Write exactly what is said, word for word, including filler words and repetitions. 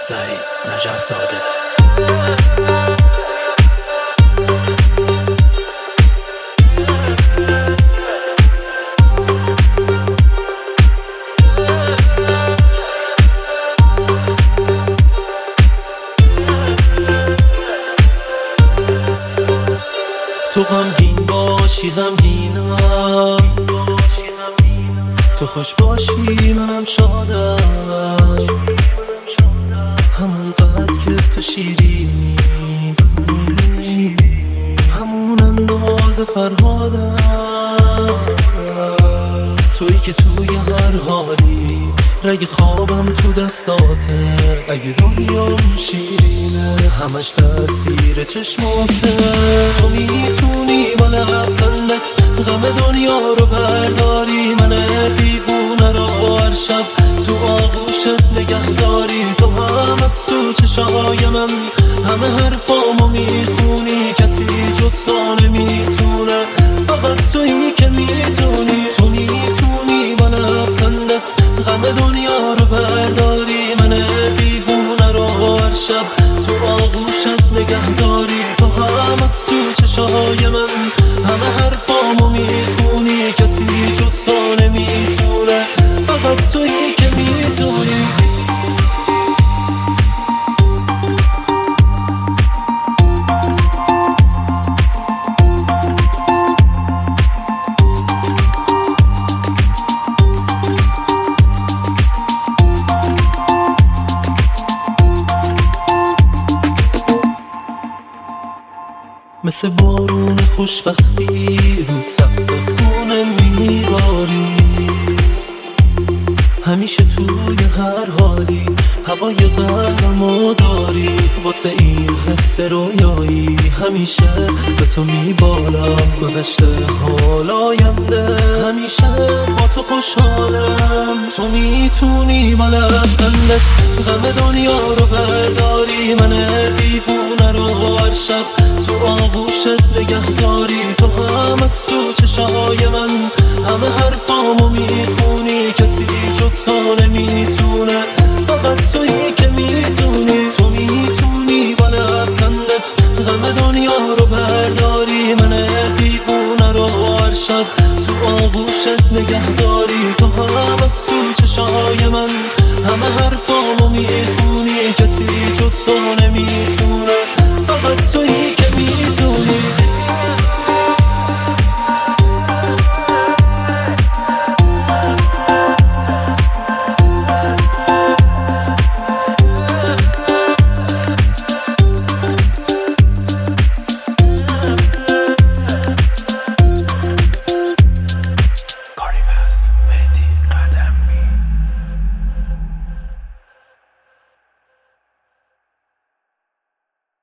سعید نجف زاده. تو غمگین باشی غمگینم، تو خوش باشی منم شادم، همون قد که تو شیرینی، همون انداز فرهادم، تویی که توی هر حالی، رگ خوابم تو دستاته، اگه دنیام شیرینه همش تأثیر چشماته. تو میتونی با لبخندت غم دنیا رو برداری، من دیوونه رو هر شب تو آغوشت نگه داری. تو هم از تو چشای من همه حرفامو میخونی، کسی جز تو نمیتونه، فقط تویی که میتونی. تو میتونی با لبخندت غم دنیا رو برداری، من دیوونه رو هر شب تو آغوشت نگه داری. تو هم از تو چشای من همه حرفامو میخونی، کسی جز تو نمیتونه، فقط تویی که میتونی. مثل بارون خوشبختی رو سقف خونه میباری، همیشه توی هر حالی هوای قلبمو داری. واسه این حس رویایی همیشه به تو میبالم، گذشته حال آینده همیشه با تو خوشحالم. تو میتونی با لبخندت غم دنیا رو برداری، من دیوونه رو هر شب تو آغوشت نگه داری. تو هم از تو چشای من همه حرفامو میخونی، کسی جز تو نمیتونه، فقط تویی که میتونی. تو میتونی با لبخندت غم دنیا رو برداری، من دیوونه رو هر شب تو آغوشت نگه داری. تو هم از تو چشای من همه حرف